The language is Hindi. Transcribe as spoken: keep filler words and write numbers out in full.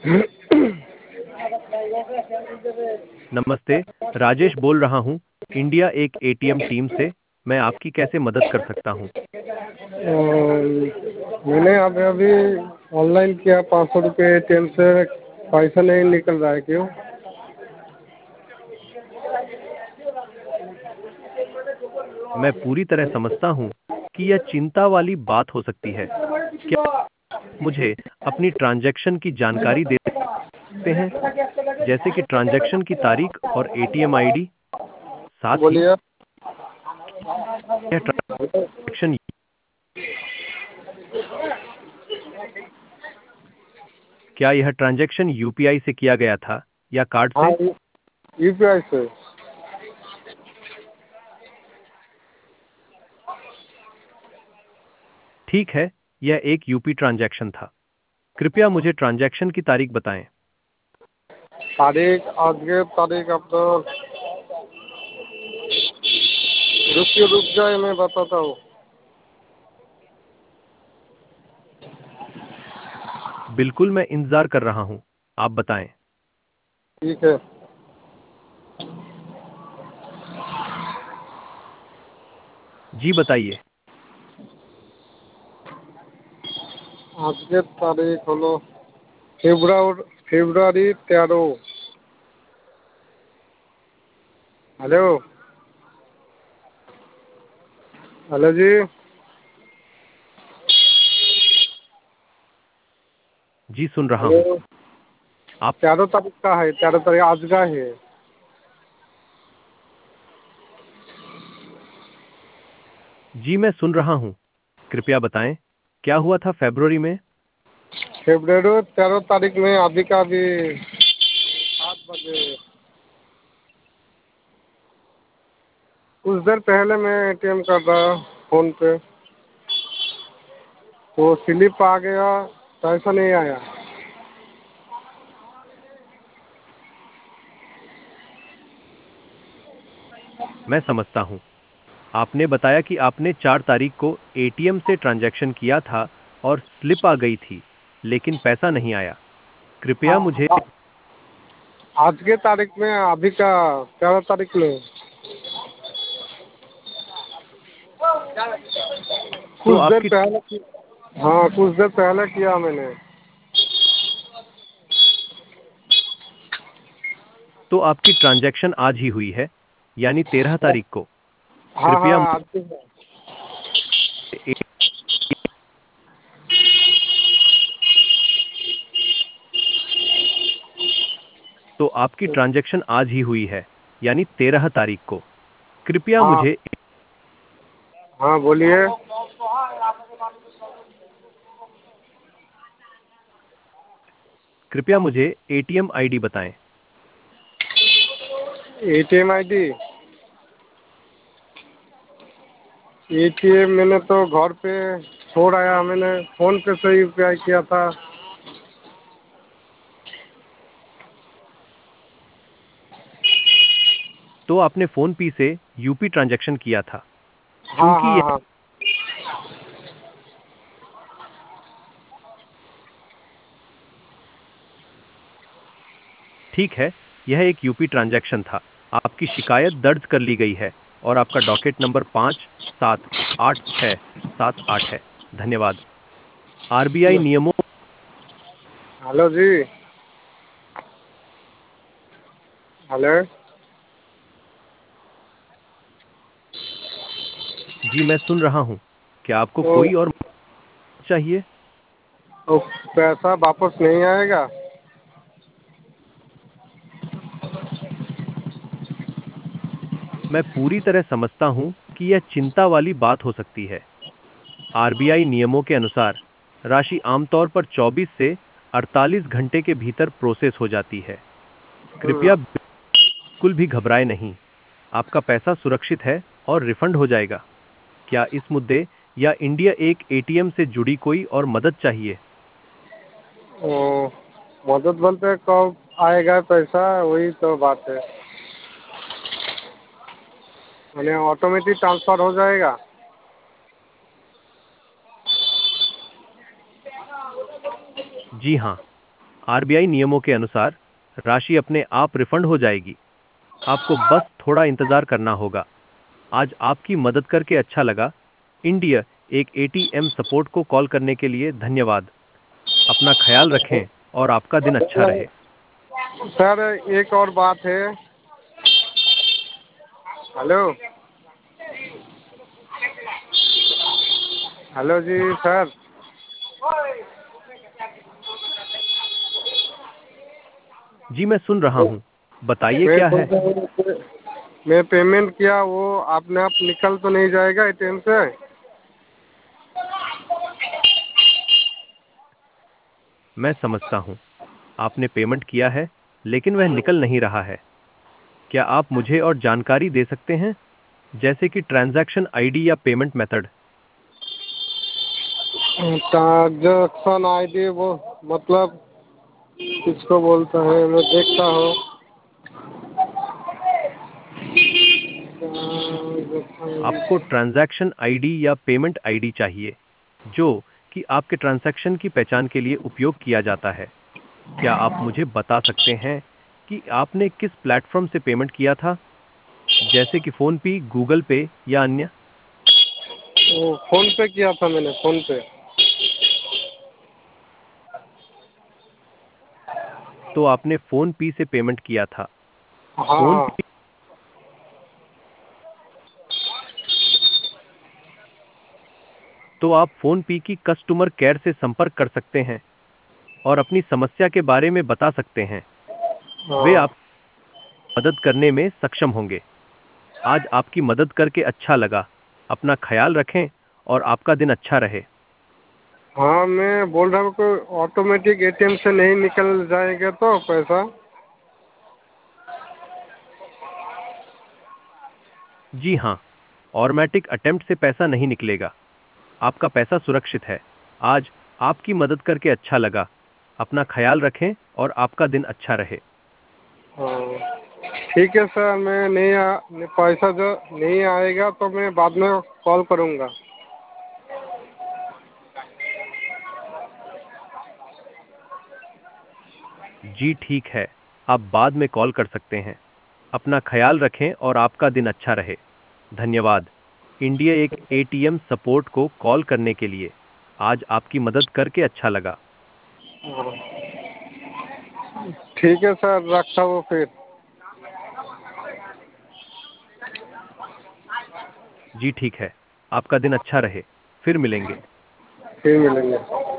नमस्ते, राजेश बोल रहा हूँ, इंडिया एक एटीएम टीम से। मैं आपकी कैसे मदद कर सकता हूँ? अम, मैंने अभी अभी ऑनलाइन किया पाँच सौ रुपये एटीएम से पैसा नहीं निकल रहा है क्यों? मैं पूरी तरह समझता हूँ कि यह चिंता वाली बात हो सकती है। क्या आप मुझे अपनी ट्रांजैक्शन की जानकारी दे सकते हैं, जैसे कि ट्रांजैक्शन की तारीख और एटीएम आईडी? साथ ही बोलिए। यह ट्रांजैक्शन क्या यह ट्रांजैक्शन यूपीआई से किया गया था या कार्ड हाँ, से? यू पी आई से। ठीक है, यह एक यूपी ट्रांजैक्शन था। कृपया मुझे ट्रांजैक्शन की तारीख बताएं। तारीख आज के तारीख अब तो रुकिए, रुक जाए, मैं बताता हूँ। बिल्कुल, मैं इंतजार कर रहा हूं। आप बताएं। ठीक है। जी बताइए। आज के तारीख हलो फेब्रुआरी फेब्रुआरी तेरह। हेलो। हेलो जी। जी सुन रहा हूं। हेलो। आप तेरह तारीख का है, तेरह तारीख आज का है। जी मैं सुन रहा हूं। कृपया बताएं, क्या हुआ था फरवरी में? फेब्रुआरी तेरह तारीख में अभी का अभी सात बजे, कुछ देर पहले मैं एटीएम कर रहा फोन पे, तो स्लिप आ गया, पैसा नहीं आया। मैं समझता हूं। आपने बताया कि आपने चार तारीख को एटीएम से ट्रांजैक्शन किया था और स्लिप आ गई थी, लेकिन पैसा नहीं आया। कृपया हाँ, मुझे हाँ, आज के तारीख में अभी का तेरह तारीख में तो कुछ देर आपकी पहले की। हाँ, कुछ देर पहले किया मैंने। तो आपकी ट्रांजैक्शन आज ही हुई है, यानी तेरह तारीख को। हाँ, कृपया हाँ, आज मुझे ही है। तो आपकी ट्रांजैक्शन आज ही हुई है, यानी तेरह तारीख को। कृपया हाँ, मुझे हाँ, बोलिए। कृपया मुझे एटीएम आईडी बताएं। ATM ID. एटीएम मैंने तो घर पे छोड़ आया, मैंने फोन पे से यूपीआई किया था। तो आपने फोन पे से यूपी ट्रांजैक्शन किया था। हाँ, चूंकि हाँ, यह हाँ। ठीक है, यह एक यूपी ट्रांजैक्शन था। आपकी शिकायत दर्ज कर ली गई है और आपका डॉकेट नंबर पाँच सात आठ छः सात आठ है। धन्यवाद। आरबीआई नियमों हेलो जी। हेलो। जी मैं सुन रहा हूं। क्या आपको तो, कोई और मदद चाहिए? तो पैसा वापस नहीं आएगा? मैं पूरी तरह समझता हूं कि यह चिंता वाली बात हो सकती है। आरबीआई नियमों के अनुसार राशि आमतौर पर चौबीस से अड़तालीस घंटे के भीतर प्रोसेस हो जाती है। कृपया बिल्कुल भी घबराएं नहीं। आपका पैसा सुरक्षित है और रिफंड हो जाएगा। क्या इस मुद्दे या इंडिया एक एटीएम से जुड़ी कोई और मदद चाहिए? ओ, मदद बोलते कब आएगा पैसा, वही तो बात है। मैंने ऑटोमेटिक ट्रांसफर हो जाएगा? जी हाँ, आरबीआई नियमों के अनुसार राशि अपने आप रिफंड हो जाएगी। आपको बस थोड़ा इंतजार करना होगा। आज आपकी मदद करके अच्छा लगा। इंडिया एक एटीएम सपोर्ट को कॉल करने के लिए धन्यवाद। अपना ख्याल रखें और आपका दिन अच्छा रहे। सर एक और बात है। हेलो हेलो जी सर। जी मैं सुन रहा हूँ, बताइए मैं क्या बोल है। रहा हूँ कि मैं पेमेंट किया वो अपने आप निकल तो नहीं जाएगा एटीएम से? मैं समझता हूँ, आपने पेमेंट किया है लेकिन वह निकल नहीं रहा है। क्या आप मुझे और जानकारी दे सकते हैं, जैसे कि ट्रांजैक्शन आईडी या पेमेंट मेथड? ट्रांजेक्शन आईडी वो मतलब किसको बोलता है, मैं देखता हूँ। आपको ट्रांजैक्शन आईडी या पेमेंट आईडी चाहिए, जो कि आपके ट्रांजैक्शन की पहचान के लिए उपयोग किया जाता है। क्या आप मुझे बता सकते हैं कि आपने किस प्लेटफॉर्म से पेमेंट किया था, जैसे कि फोन पे, गूगल पे या अन्य? वो फोन पे किया था मैंने, फोन पे। तो आपने फोन पे से पेमेंट किया था। हाँ फोन हाँ। तो आप फोन पे की कस्टमर केयर से संपर्क कर सकते हैं और अपनी समस्या के बारे में बता सकते हैं। वे हाँ आप मदद करने में सक्षम होंगे। आज आपकी मदद करके अच्छा लगा। अपना ख्याल रखें और आपका दिन अच्छा रहे। हाँ, मैं बोल रहा हूँ कि ऑटोमेटिक एटीएम से नहीं निकल जाएगा तो पैसा? जी हाँ, ऑटोमेटिक अटेम्प्ट से पैसा नहीं निकलेगा। आपका पैसा सुरक्षित है। आज आपकी मदद करके अच्छा लगा। अपना ख्याल रखें और आपका दिन अच्छा रहे। हाँ ठीक है सर, मैं नहीं आ नहीं, पैसा जो नहीं आएगा तो मैं बाद में कॉल करूँगा। जी ठीक है, आप बाद में कॉल कर सकते हैं। अपना ख्याल रखें और आपका दिन अच्छा रहे। धन्यवाद। इंडिया एक एटीएम सपोर्ट को कॉल करने के लिए। आज आपकी मदद करके अच्छा लगा। हाँ ठीक है सर, रखता हूँ फिर। जी ठीक है, आपका दिन अच्छा रहे। फिर मिलेंगे। फिर मिलेंगे।